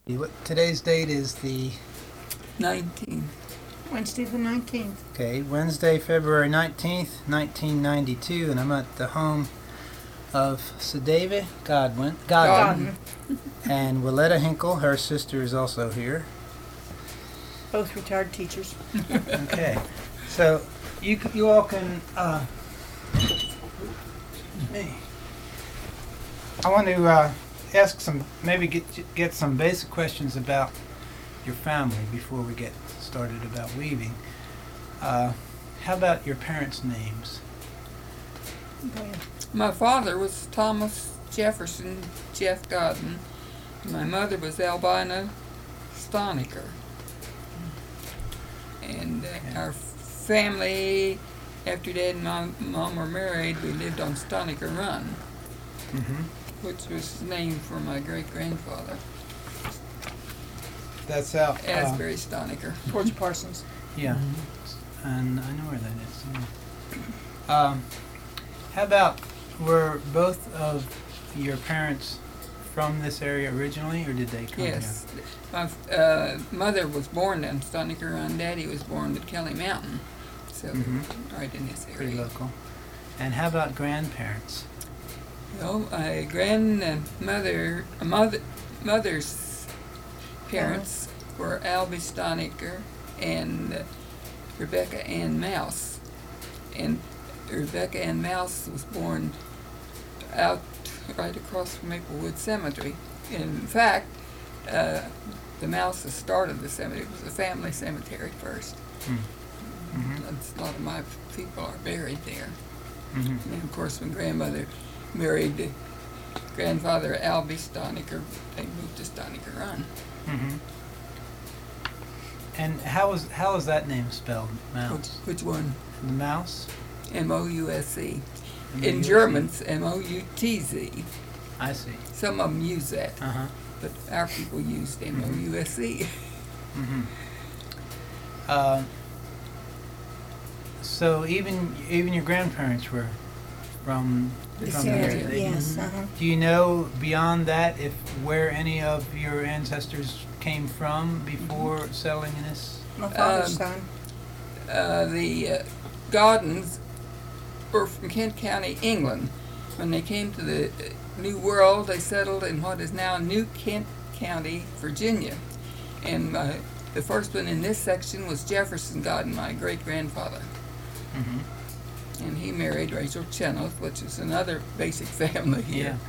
Today's date is the 19. Wednesday the 19th. Wednesday, February 19th, 1992, and I'm at the home of Sedava Godwin, and Willetta Hinkle. Her sister is also here. Both retired teachers. Okay, so you all can. Me. I want to ask get some basic questions about your family before we get started about weaving. How about your parents' names? Go ahead. My father was Thomas Jefferson Jeff Godden. My mother was Albina Stoniker. And our family, after Dad and Mom were married, we lived on Stoniker Run, which was named for my great-grandfather. That's out. Asbury Stoniker. George Parsons. Yeah, and I know where that is. How about, were both of your parents from this area originally, or did they come here? Yes. My mother was born in Stoniker Run. Daddy was born at Kelly Mountain, so right in this area. Pretty local. And how about grandparents? Well, my mother's parents were Albie Stoniker and Rebecca Ann Mouse. And Rebecca Ann Mouse was born out right across from Maplewood Cemetery. In fact, the Mouses started the cemetery. It was a family cemetery first. A lot of my people are buried there. And of course, when grandmother married grandfather Albie Stoniker, they moved to Stoniker Run. And how is that name spelled? Mouse. Which one? The Mouse? M-O-U-S-E. In German, it's M-O-U-T-Z. I see. Some of them use that, But but our people used M-O-U-S-E. So even your grandparents were from the area. Yes. Do you know beyond that where any of your ancestors came from before settling in this? My father's son. The Gaudens were from Kent County, England. When they came to the New World, they settled in what is now New Kent County, Virginia. And the first one in this section was Jefferson Gauden, my great-grandfather. And he married Rachel Chenoweth, which is another basic family here.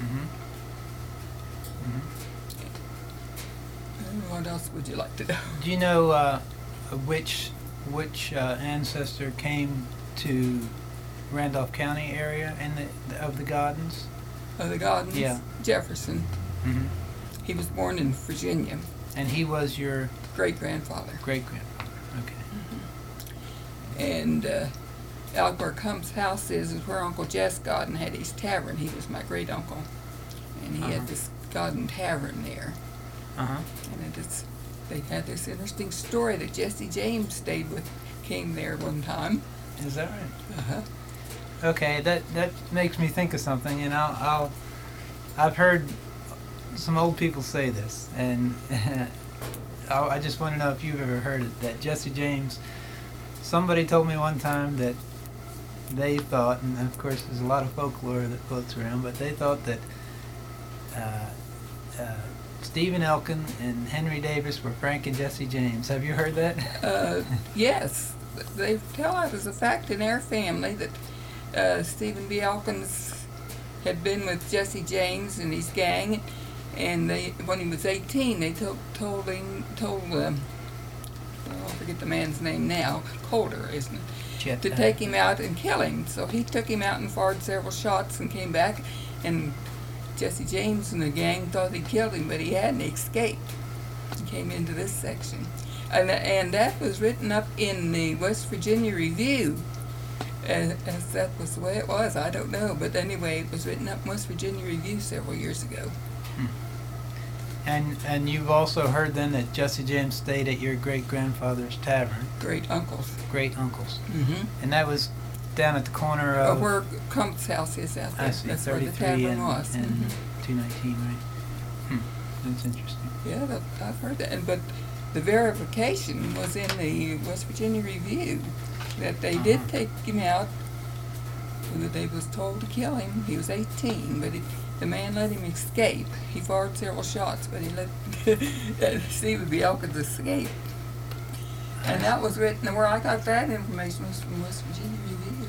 And what else would you like to know? Do you know which ancestor came to Randolph County area of the Gaudens? The Gaudens? Yeah. Jefferson. He was born in Virginia. And he was your Great-grandfather. great-grandfather. Okay. And out where Cump's house is where Uncle Jess Gauden had his tavern. He was my great-uncle. And he had this Gauden tavern there. And they had this interesting story that Jesse James came there one time. Is that right? Okay, that makes me think of something, and I've heard some old people say this, and I just want to know if you've ever heard it, that Jesse James, somebody told me one time that they thought, and of course there's a lot of folklore that floats around, but they thought that Stephen Elkin and Henry Davis were Frank and Jesse James. Have you heard that? Yes. They tell it as a fact in our family that Stephen B. Elkins had been with Jesse James and his gang, and when he was 18, they told I forget the man's name now, Colder, isn't it? Chet, to take him out and kill him. So he took him out and fired several shots and came back, and Jesse James and the gang thought he killed him, but he hadn't. He escaped. He came into this section. And that was written up in the West Virginia Review. As that was the way it was, I don't know. But anyway, it was written up in West Virginia Review several years ago. And you've also heard then that Jesse James stayed at your great-grandfather's tavern. Great-uncles. Great-uncles. And that was down at the corner of... where Cump's house is out there. I see, That's where the 33 tavern was. and 219, right? That's interesting. Yeah, I've heard that. But the verification was in the West Virginia Review that they did take him out. That they was told to kill him. He was 18, but the man let him escape. He fired several shots, but he let Stephen B. Elkins escape. And that was written, where I got that information was from West Virginia Review.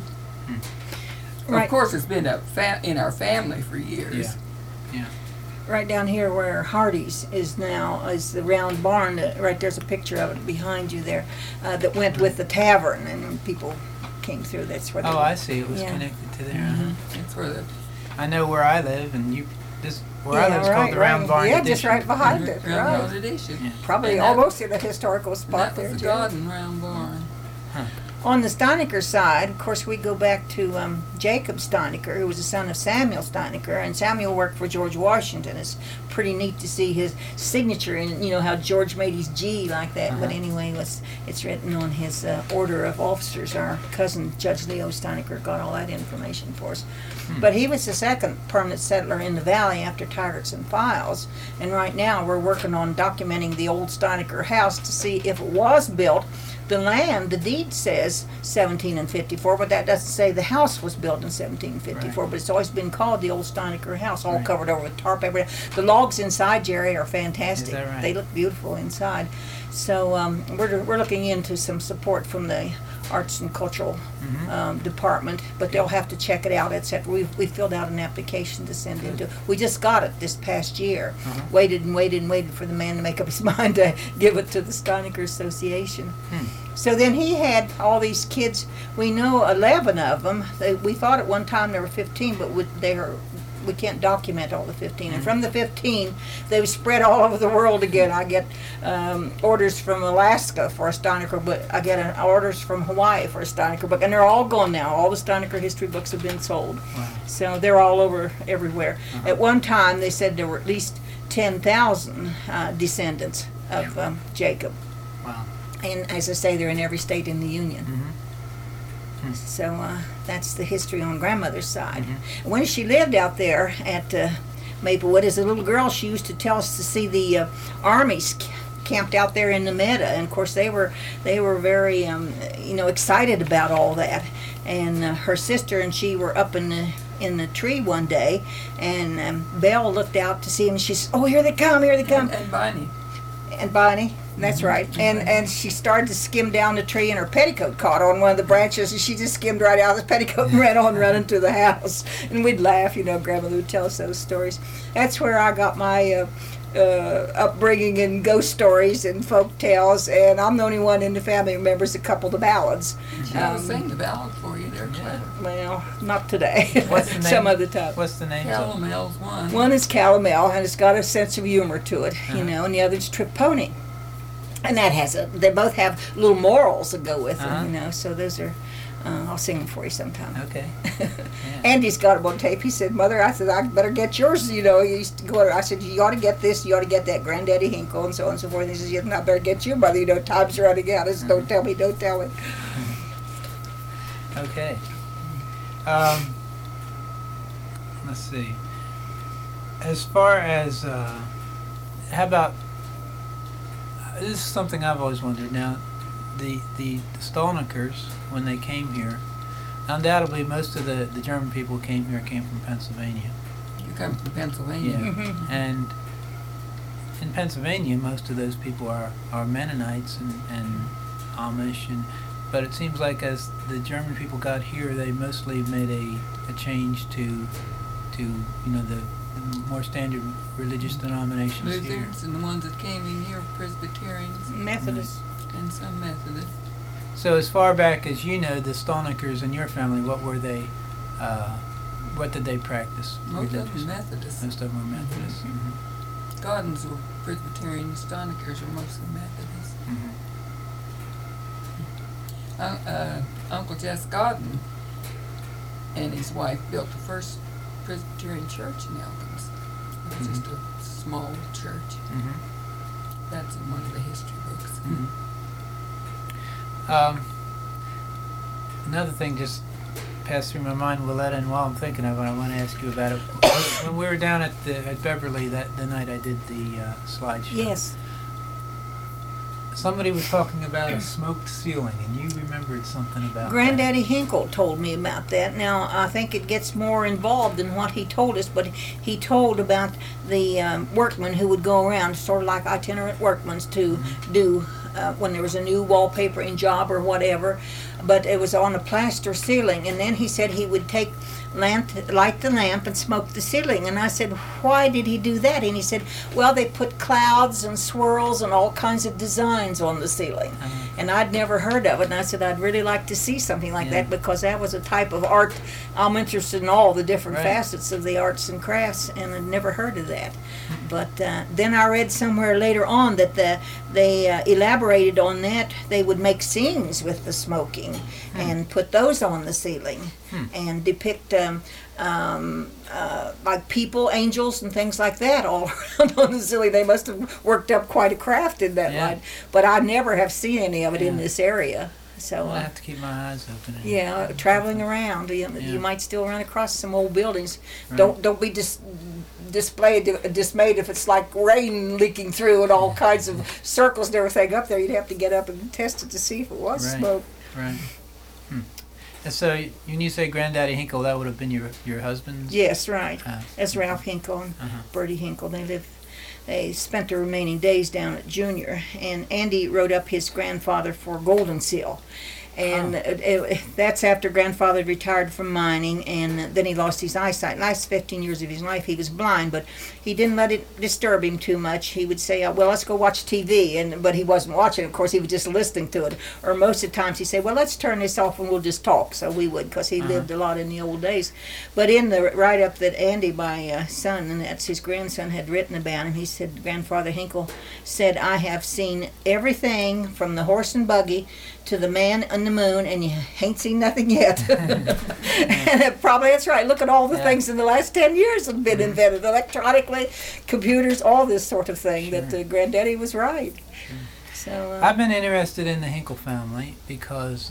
Right. Of course, it's been in our family for years. Yeah. Yeah. Right down here where Hardy's is now is the round barn. Right there's a picture of it behind you there that went with the tavern, and when people came through. That's where. Oh, I see. It was Yeah. connected to there. That's where the I know where I live, and where I Yeah, live is called the Round Barn Yeah, Addition. just right behind it. Round Right. Edition. Yeah. Probably And that- almost in a historical And spot that there was the too. garden round barn. On the Steinecker side, of course, we go back to Jacob Steinecker, who was the son of Samuel Steinecker, and Samuel worked for George Washington. It's pretty neat to see his signature, and you know how George made his G like that. But anyway, it's written on his order of officers. Our cousin Judge Leo Steinecker got all that information for us. But he was the second permanent settler in the valley after Tyrants and Files, and right now we're working on documenting the old Steinecker house to see if it was built. The land, the deed says 1754, but that doesn't say the house was built in 1754. Right. But it's always been called the old Steinecker house, all Right. covered over with tarp. The logs inside, Jerry, are fantastic. Is that right? They look beautiful inside. So we're looking into some support from the Arts and Cultural Department, but they'll have to check it out, etc. We filled out an application to send into. We just got it this past year. Waited and waited and waited for the man to make up his mind to give it to the Steinecker Association. So then he had all these kids. We know 11 of them. We thought at one time there were 15, but we can't document all the 15. And from the 15, they've spread all over the world again. I get orders from Alaska for a Steinecker book. I get orders from Hawaii for a Steinecker book. And they're all gone now. All the Steinecker history books have been sold. Wow. So they're all over everywhere. At one time, they said there were at least 10,000 descendants of Jacob. Wow. And as I say, they're in every state in the Union. So that's the history on grandmother's side. When she lived out there at Maplewood, as a little girl, she used to tell us to see the armies camped out there in the meadow, and of course they were very excited about all that. And her sister and she were up in the tree one day, and Belle looked out to see them. She said, "Oh, here they come! Here they come!" And Bonnie. And Bonnie, that's right. And she started to skim down the tree, and her petticoat caught on one of the branches, and she just skimmed right out of the petticoat and ran on running to the house. And we'd laugh, Grandmother would tell us those stories. That's where I got my upbringing in ghost stories and folk tales, and I'm the only one in the family who remembers a couple of the ballads. I'll sing the ballad for you. They're clever. Well, not today. What's the name? Some other time. What's the name? of Calomel's one. One is Calomel, and it's got a sense of humor to it, and the other's Trip Pony. And that they both have little morals that go with them, so those are, I'll sing them for you sometime. Okay. Andy's got them on tape. He said, "Mother," I said, "I better get yours." He used to go. I said, "You ought to get this. You ought to get that, Granddaddy Hinkle, and so on and so forth." He says, "Yeah, I better get you, Mother. Time's running out." I said, "Don't tell me. Don't tell me." Okay. Let's see. As far as how about this is something I've always wondered. Now, the Stolnikers, when they came here, undoubtedly most of the German people came from Pennsylvania. You come from Pennsylvania. Yeah. And in Pennsylvania, most of those people are Mennonites and Amish, but it seems like as the German people got here, they mostly made a change to the more standard religious denominations here. Lutherans and the ones that came in here, Presbyterians Methodists. and some Methodists. So as far back as you know, the Stolnikers in your family, what were they? What did they practice? Most of religiously? them Methodists. Most of them were Methodists. Gardens were Presbyterian, Stonikers were mostly Methodists. Uncle Jess Godden and his wife built the first Presbyterian church in Elkins. It was just a small church. That's in one of the history books. Another thing, just passed through my mind, Willetta, and while I'm thinking of it, I want to ask you about it. When we were down at Beverly the night I did the slideshow. Yes. Somebody was talking about a smoked ceiling, and you remembered something about Granddaddy Hinkle told me about that. Now, I think it gets more involved than what he told us, but he told about the workmen who would go around, sort of like itinerant workmen, to do when there was a new wallpapering job or whatever. But it was on a plaster ceiling, and then he said he would light the lamp and smoke the ceiling. And I said, why did he do that? And he said, well, they put clouds and swirls and all kinds of designs on the ceiling. And I'd never heard of it. And I said, I'd really like to see something like that, because that was a type of art. I'm interested in all the different facets of the arts and crafts, and I'd never heard of that. But then I read somewhere later on that they elaborated on that. They would make scenes with the smoking and put those on the ceiling and depict like people, angels, and things like that all around on the ceiling. They must have worked up quite a craft in that line. But I never have seen any of it in this area. So I have to keep my eyes open. Traveling around, you might still run across some old buildings. Don't be dismayed if it's like rain leaking through and all kinds of circles and everything up there. You'd have to get up and test it to see if it was smoke. Right. And so when you say Granddaddy Hinkle, that would have been your husband's? Yes, right. That's Ralph Hinkle and Bertie Hinkle. They spent their remaining days down at Junior, and Andy wrote up his grandfather for Golden Seal. And that's after grandfather had retired from mining, and then he lost his eyesight. Last 15 years of his life he was blind, but he didn't let it disturb him too much. He would say, well, let's go watch TV, but he wasn't watching. Of course, he was just listening to it. Or most of the times he'd say, well, let's turn this off and we'll just talk. So we would, because he lived a lot in the old days. But in the write-up that Andy, my son, and that's his grandson, had written about him, he said, Grandfather Hinkle said, I have seen everything from the horse and buggy to the man on the moon, and you ain't seen nothing yet. And probably that's right. Look at all the things in the last 10 years that have been invented, electronically, computers, all this sort of thing, that Granddaddy was right. So I've been interested in the Hinkle family because,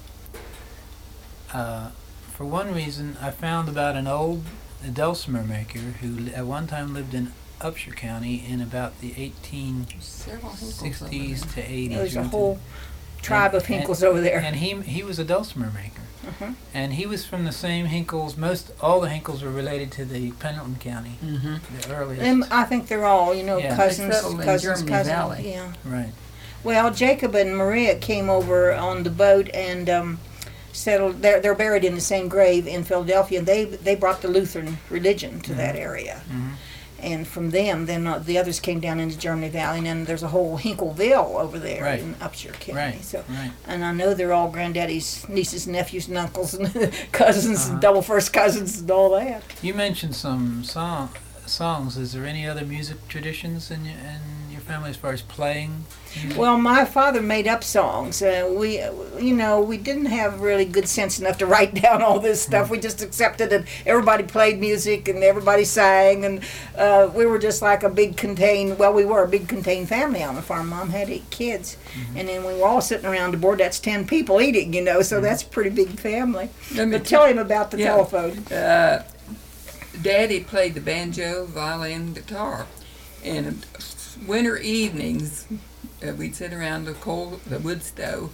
for one reason, I found about an old dulcimer maker who at one time lived in Upshur County in about the 1860s to 80s. There's a whole tribe of Hinkles over there. And he was a dulcimer maker. And he was from the same Hinkles. All the Hinkles were related to the Pendleton County, the earliest. And I think they're all, cousins. Valley. Yeah. Right. Well, Jacob and Maria came over on the boat and settled. They're buried in the same grave in Philadelphia. And they brought the Lutheran religion to that area. And from them, then the others came down into Germany Valley, and then there's a whole Hinkleville over there in Upshur County. And I know they're all Granddaddy's nieces, nephews, and uncles, and cousins, and double first cousins, and all that. You mentioned some songs. Is there any other music traditions in your family as far as playing music? Well, my father made up songs. We didn't have really good sense enough to write down all this stuff. We just accepted that everybody played music and everybody sang, and we were just like a big contained family on the farm. Mom had 8 kids, and then we were all sitting around the board. That's 10 people eating, so that's a pretty big family. But tell him about the telephone. Daddy played the banjo, violin, guitar, and winter evenings we'd sit around the wood stove,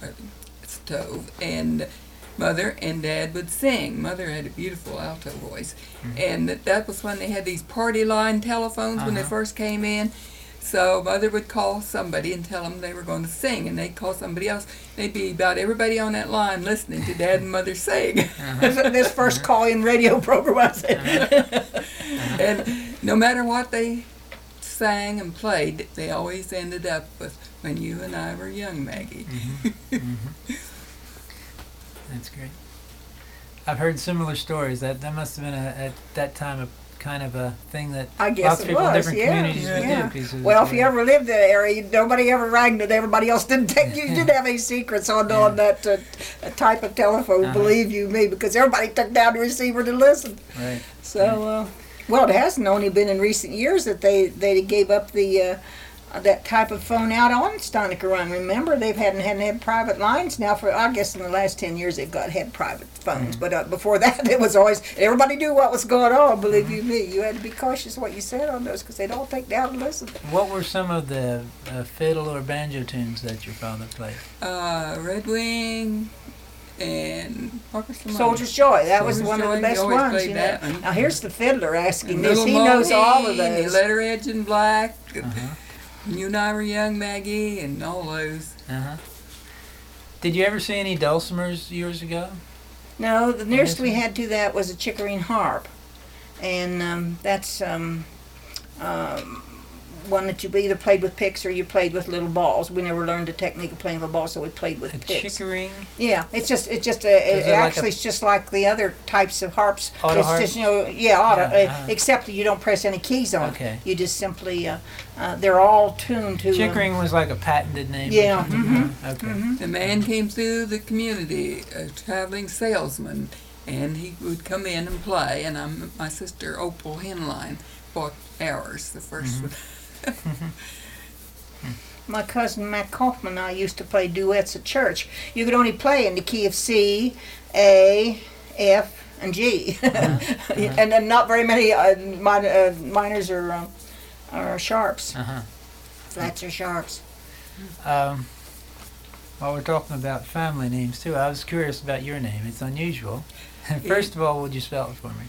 and Mother and Dad would sing. Mother had a beautiful alto voice, and that was when they had these party line telephones when they first came in. So Mother would call somebody and tell them they were going to sing, and they'd call somebody else. They'd be about everybody on that line listening to Dad and Mother sing. This first call-in radio program, I said. And no matter what they sang and played, they always ended up with "When You and I Were Young, Maggie." That's great. I've heard similar stories. That must have been at that time a kind of a thing that I guess lots of people in different yeah. communities would do. Well, if you ever lived in that area, nobody ever rang it. Everybody else didn't take. You didn't have any secrets on that type of telephone. Believe you me, because everybody took down the receiver to listen. Right. So, well, it hasn't only been in recent years that they gave up the that type of phone out on Steinecker Run. Remember, they've hadn't had private lines now for, I guess in the last 10 years they've had private phones. But before that, it was always, everybody knew what was going on, believe you me. You had to be cautious what you said on those because they'd all take down and listen. What were some of the fiddle or banjo tunes that your father played? Red Wing and Soldier's Joy. That was Soldier's one of Joy, the best he always ones. played You know. that one. Now here's the fiddler asking And this. Little He knows all of Mohi, and those. Letter Edge in Black. Uh-huh. You and I Were Young, Maggie, and all those. Uh-huh. Did you ever see any dulcimers years ago? No, the nearest we had to that was a Chickering harp, and that's one that you either played with picks or you played with little balls. We never learned the technique of playing with balls, so we played with A picks. chickering? Yeah, it's just it like a- it's just like the other types of harps. Auto It's harp? just auto, Uh-huh. except that you don't press any keys on. Okay. You just simply they're all tuned to. Chickering was like a patented name. or Yeah, something? mhm. Okay. Mhm. A man came through the community, a traveling salesman, and he would come in and play. And my sister Opal Henline bought ours, the 1st one. My cousin Matt Kaufman and I used to play duets at church. You could only play in the key of C, A, F, and G, and then not very many minors or sharps. Uh-huh. Flats or sharps. While we're talking about family names too, I was curious about your name. It's unusual. First of all, would you spell it for me?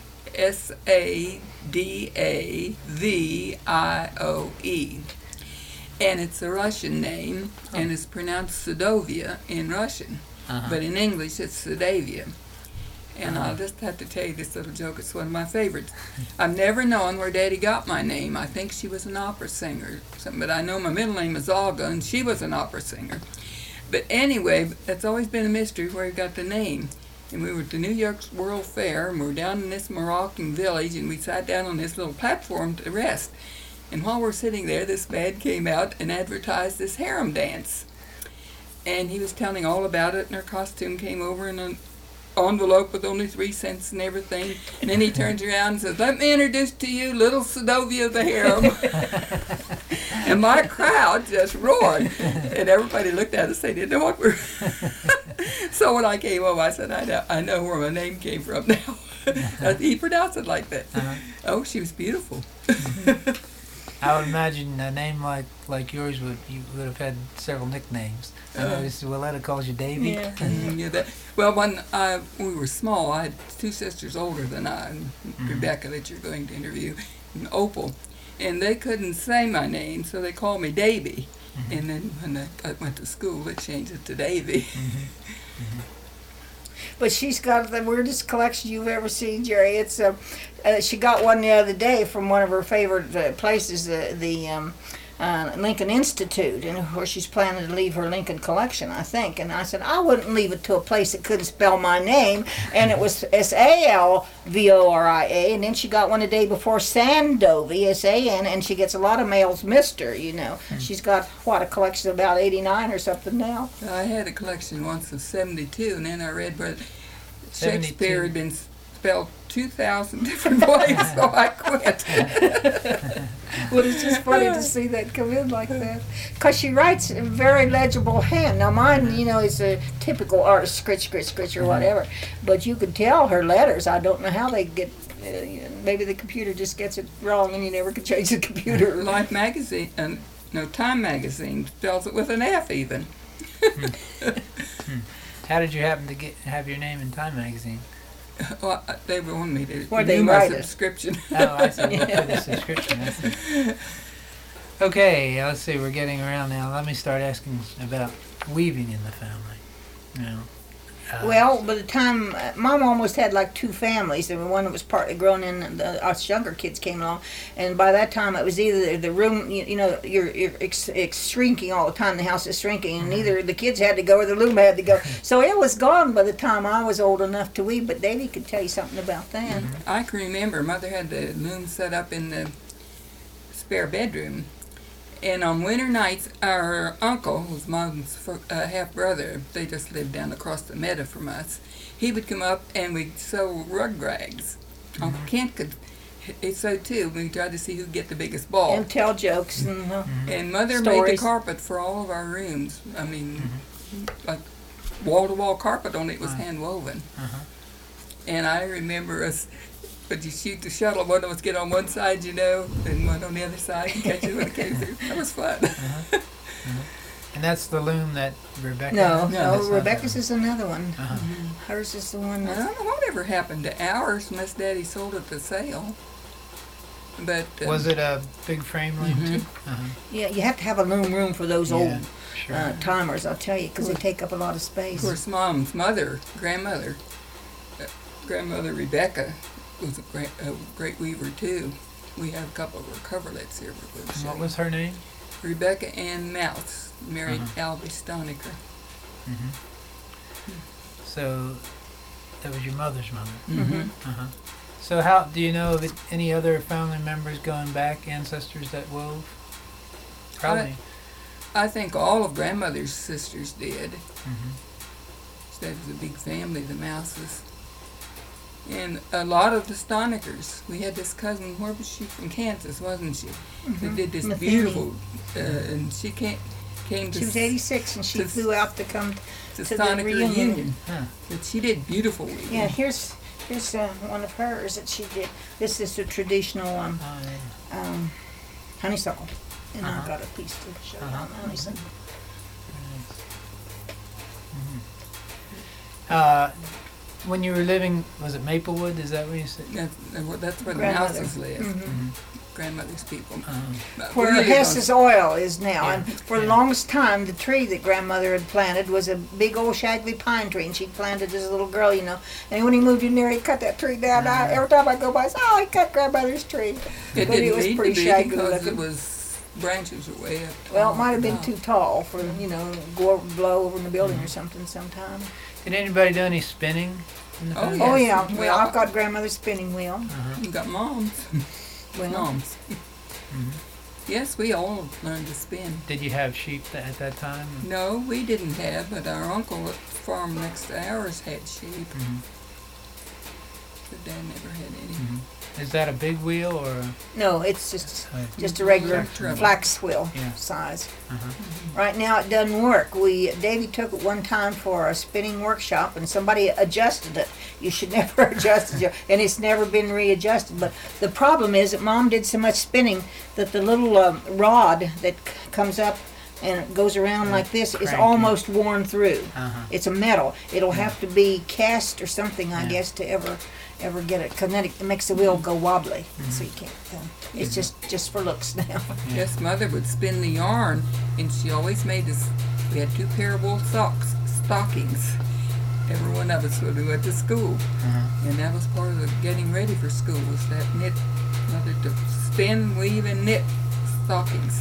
Sadavioe. And it's a Russian name, and it's pronounced Sadovia in Russian. Uh-huh. But in English, it's Sadavia. And I'll just have to tell you this little joke. It's one of my favorites. I've never known where Daddy got my name. I think she was an opera singer or something, but I know my middle name is Olga, and she was an opera singer. But anyway, it's always been a mystery where he got the name. And we were at the New York World Fair, and we were down in this Moroccan village, and we sat down on this little platform to rest. And while we're sitting there, this man came out and advertised this harem dance. And he was telling all about it, and her costume came over in an envelope with only 3 cents and everything. And then he turns around and says, "Let me introduce to you little Sadovia the harem." And my crowd just roared. And everybody looked at us, they didn't know what we were. So when I came home, I said, I know where my name came from now. He pronounced it like that. Uh-huh. Oh, she was beautiful. I would imagine a name like yours you would have had several nicknames. I noticed Willetta calls you Davy. Yeah. Well, when we were small, I had 2 sisters older than I, and Rebecca that you're going to interview, and Opal. And they couldn't say my name, so they called me Davy. And then when I went to school, they changed it to Davy. But she's got the weirdest collection you've ever seen, Jerry. It's she got one the other day from one of her favorite places, the Lincoln Institute, and where she's planning to leave her Lincoln collection, I think. And I said I wouldn't leave it to a place that couldn't spell my name, and it was Salvoria. And then she got one the day before Sandovi, S-A-N, and she gets a lot of mails, Mister. You know, she's got a collection of about 89 or something now. I had a collection once of 72, and then I read where 72. Shakespeare had been spelled 2,000 different ways, so I quit. Well, it's just funny to see that come in like that. Because she writes a very legible hand. Now, mine, is a typical artist, scritch, or whatever. But you can tell her letters. I don't know how they get, maybe the computer just gets it wrong and you never can change the computer. Life magazine, Time magazine spells it with an F even. How did you happen to have your name in Time magazine? Well, they wanted me to Where'd they renew my write it? subscription. Oh, I see. For the subscription. I see. Okay, let's see. We're getting around now. Let me start asking about weaving in the family. Well, by the time Mom almost had like 2 families. There was one that was partly grown in, and us younger kids came along, and by that time it was either the room, you're shrinking all the time. The house is shrinking, and either the kids had to go or the loom had to go. So it was gone by the time I was old enough to weave. But Davy could tell you something about that. I can remember Mother had the loom set up in the spare bedroom. And on winter nights, our uncle, who was Mom's half-brother, they just lived down across the meadow from us, he would come up and we'd sew rug rags. Uncle Kent could It's so too. We tried to see who'd get the biggest ball. And tell jokes and And Mother made the Stories. carpet for all of our rooms. I mean, like wall-to-wall carpet on it was hand woven. Uh-huh. And I remember us, but you shoot the shuttle, one of us get on one side, you know, and one on the other side and catch it when it came through. That was fun. And that's the loom that Rebecca. no, that's not Rebecca's that is another one. Uh-huh. Hers is the one I that's don't know whatever happened to ours unless Daddy sold it to sale. But Was it a big frame loom too? Uh-huh. yeah. You have to have a loom room for those Yeah, old sure. timers. I'll tell you, because they take up a lot of space. of course, Mom's mother, grandmother Rebecca was a great weaver too. We have a couple of her coverlets here. We're going to show What you. was her name? Rebecca Ann Mouse, married Albie Stoniker. So that was your mother's mother. Mm-hmm. Uh-huh. So how do you know of any other family members going back, ancestors that wove? Probably. I think all of grandmother's sisters did. Mhm. That was a big family, the Mouses. And a lot of the Stonikers. We had this cousin, where was she? From Kansas, wasn't she? That did this Matheny. beautiful, and she came to She was 86 and she to- flew out to come to the Stoniker reunion. Union. Huh. But she did beautiful weaving. Yeah, here's one of hers that she did. This is the traditional Oh, yeah. honeysuckle. And Uh-huh. I've got a piece to show you on the honeysuckle. When you were living, was it Maplewood? Is that what you said? That's where the Grandmother. Mouses live. Mhm. Grandmother's people. But Where we really Hess's oil is now. Yeah. And for the longest time, the tree that grandmother had planted was a big old shaggy pine tree, and she'd planted as a little girl, you know. And when he moved in there, he cut that tree down. Every time I go by, I say, oh, he cut grandmother's tree. It But didn't it was need to pretty be shaggy because looking. it was branches were way up. Well, it might have been top. too tall for, you know, blow over in the building or something sometime. Did anybody do any spinning? In the Oh, family? Yes. Oh, yeah. Well, Well, I've got grandmother's spinning wheel. You got moms. Well, Moms. Yes, we all learned to spin. Did you have sheep at that time? No, we didn't have, but our uncle at the farm next to ours had sheep. But Dad never had any. Is that a big wheel or? no, it's just A, a regular Like treble. flax wheel Yeah. size. uh-huh. Right now it doesn't work. Davy took it one time for a spinning workshop and somebody adjusted it. You should never adjust it, and it's never been readjusted. But the problem is that Mom did so much spinning that the little rod that comes up and it goes around like this is Cranky. almost worn through. Uh-huh. It's a metal. It'll have to be cast or something, I Yeah. guess, to ever get it. Cause then it makes the wheel go wobbly, so you can't. It's just for looks now. Yes, Mother would spin the yarn, and she always made us. We had 2 pair of wool stockings. Every one of us when we went to school, and that was part of the getting ready for school. Was that knit? Mother to spin, weave, and knit stockings.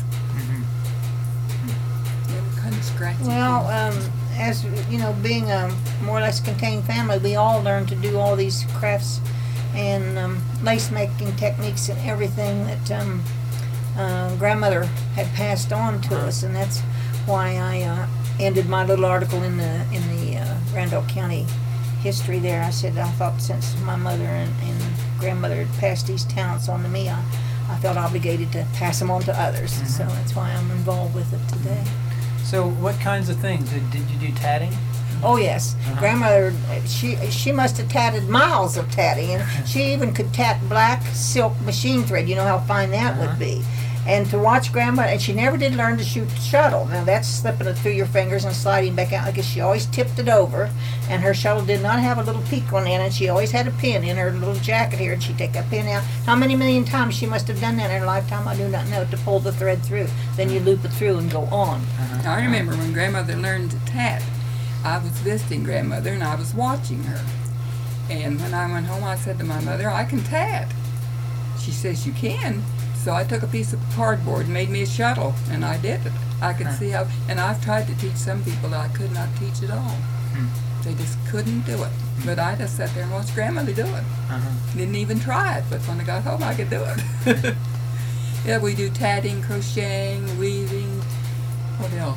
They were kind of scratchy. Well, as you know, being a more or less contained family, we all learned to do all these crafts and lace making techniques and everything that grandmother had passed on to us, and that's why I ended my little article in the Randolph County history there. I said I thought since my mother and grandmother had passed these talents on to me, I felt obligated to pass them on to others. So that's why I'm involved with it today. So what kinds of things? Did you do tatting? Oh yes, grandmother. She must have tatted miles of tatting, and she even could tat black silk machine thread. You know how fine that would be. And to watch grandma, and she never did learn to shoot the shuttle. Now that's slipping it through your fingers and sliding back out because she always tipped it over, and her shuttle did not have a little peak on it, and she always had a pin in her little jacket here, and she'd take that pin out. How many million times she must have done that in her lifetime, I do not know, to pull the thread through. Then you loop it through and go on. I remember when grandmother learned to tat. I was visiting grandmother and I was watching her. And when I went home, I said to my mother, I can tat. She says, you can. So I took a piece of cardboard and made me a shuttle, and I did it. I could see how, and I've tried to teach some people that I could not teach at all. They just couldn't do it. But I just sat there and watched grandmother do it. Didn't even try it, but when I got home, I could do it. Yeah, we do tatting, crocheting, weaving. What else?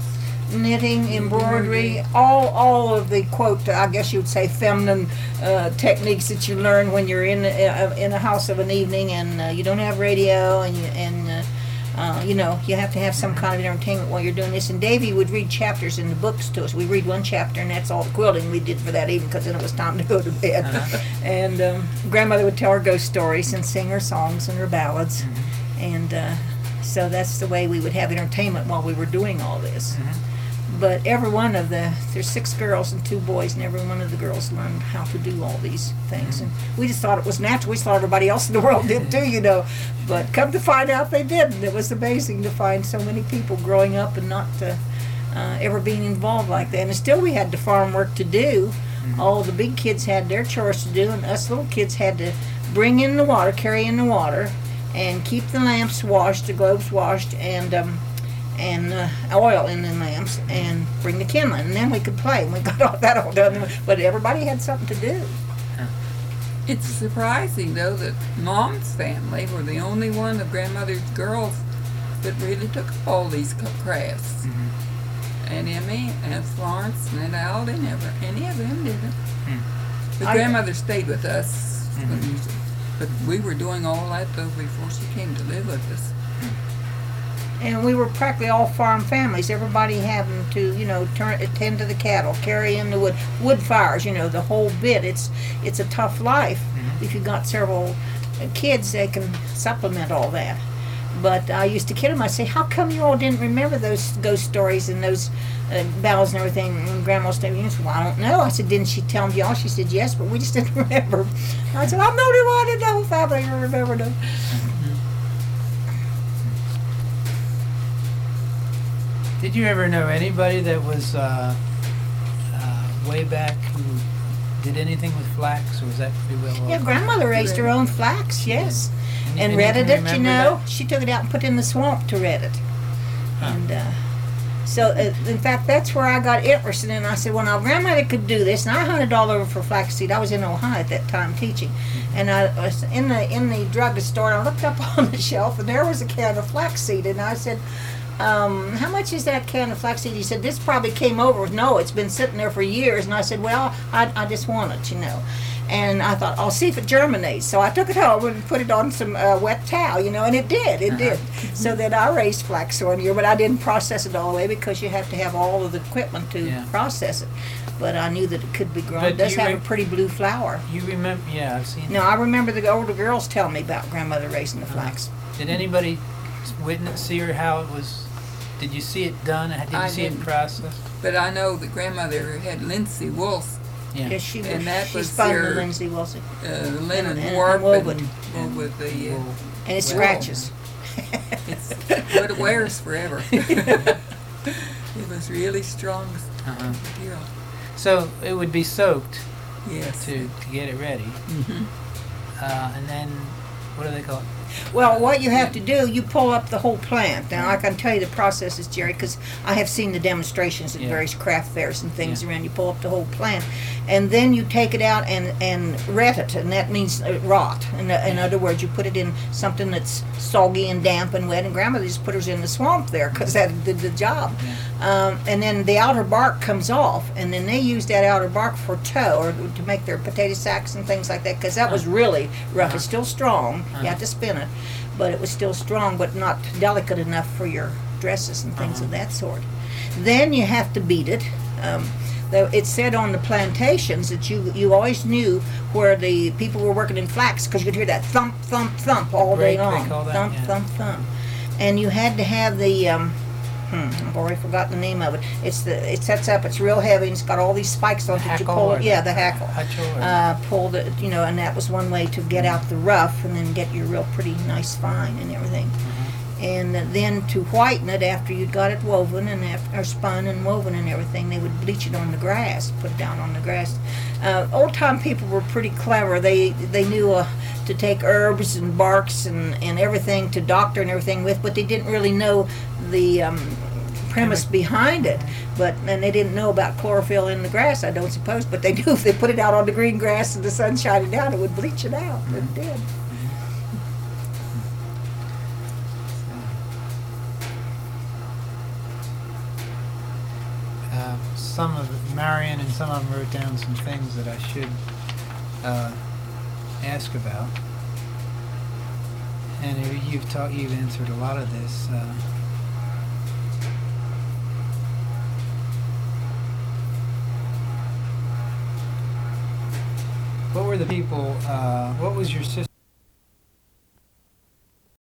knitting, embroidery, all of the quote, I guess you would say, feminine techniques that you learn when you're in a house of an evening and you don't have radio and you know, you have to have some kind of entertainment while you're doing this. And Davy would read chapters in the books to us. We read one chapter, and that's all the quilting we did for that evening, because then it was time to go to bed. And grandmother would tell her ghost stories and sing her songs and her ballads. And so that's the way we would have entertainment while we were doing all this. But every one of there's 6 girls and 2 boys, and every one of the girls learned how to do all these things. And we just thought it was natural. We thought everybody else in the world did too, you know. But come to find out they didn't. It was amazing to find so many people growing up and not ever being involved like that. And still we had the farm work to do. All the big kids had their chores to do, and us little kids had to bring in the water, carry in the water, and keep the lamps washed, the globes washed, and oil in the lamps, and bring the kindling, and then we could play. And we got all that all done, but everybody had something to do. It's surprising, though, that Mom's family were the only one of grandmother's girls that really took up all these crafts. And Emmy and Florence and Al, they never, any of them didn't. But grandmother stayed with us, but we were doing all that, though, before she came to live with us. And we were practically all farm families. Everybody having to, you know, attend to the cattle, carry in the wood fires, you know, the whole bit. It's a tough life. If you've got several kids, they can supplement all that. But I used to kid them. I say, how come you all didn't remember those ghost stories and those ballads and everything when Grandma stayed with you? Said, well, I don't know. I said, didn't she tell them y'all? She said, yes, but we just didn't remember. I said, I'm the only one in the whole family who remembered them. Did you ever know anybody that was way back who did anything with flax, or was that pretty well? Yeah, grandmother raised her own flax, yes. And you retted can it, you know. remember She took it out and put it in the swamp to ret it. And so, in fact, that's where I got interested in. I said, well, now, grandmother could do this. And I hunted all over for flaxseed. I was in Ohio at that time teaching. And I was in the drugstore, and I looked up on the shelf, and there was a can of flaxseed. And I said, how much is that can of flaxseed? He said, this probably came over. No, it's been sitting there for years. And I said, well, I just want it, you know. And I thought, I'll see if it germinates. So I took it home and put it on some wet towel, you know, and it did. It did. So then I raised flax one year, but I didn't process it all the way because you have to have all of the equipment to process it. But I knew that it could be grown. But It does have a pretty blue flower. You remember? Yeah, I've seen. No, I remember the older girls telling me about grandmother raising the flax. Did anybody see her how it was? Did you see it done? Did you see it processed? But I know that grandmother had Lindsay Wolf. Yeah. Yes, she And that was spun their- the Lindsay Wilson. Linen And warp woven. and with the Wool. And it Well, scratches. it's what it wears forever. It was really strong material. So it would be soaked Yes. to get it ready, and then what do they call it? Well, what you have to do, you pull up the whole plant. Now, I can tell you the processes, Jerry, because I have seen the demonstrations at various craft fairs and things around. You pull up the whole plant, and then you take it out and ret it, and that means rot. In other words, you put it in something that's soggy and damp and wet, and grandmother just put hers in the swamp there because that did the job. And then the outer bark comes off, and then they use that outer bark for tow or to make their potato sacks and things like that because that was really rough. It's still strong. You have to spin it, but it was still strong, but not delicate enough for your dresses and things of that sort. Then you have to beat it. It said on the plantations that you always knew where the people were working in flax because you could hear that thump, thump, thump all day Break, they long. call that, Thump, yeah. thump, thump. And you had to have the I've already forgotten the name of it. It sets up. It's real heavy. And it's got all these spikes on it. that you Hackle pull. or Yeah, the hackle. hutchel or- Pull the, you know, and that was one way to get out the rough and then get your real pretty nice fine and everything. And then to whiten it after you'd got it woven and or spun and woven and everything, they would bleach it on the grass, put it down on the grass. Old time people were pretty clever. They knew to take herbs and barks and everything to doctor and everything with, but they didn't really know the premise behind it. And they didn't know about chlorophyll in the grass, I don't suppose, but they knew if they put it out on the green grass and the sun shining down, it would bleach it out. It did. some of Marion and some of them wrote down some things that I should ask about. And you've answered a lot of this. What were the people? What was your sister?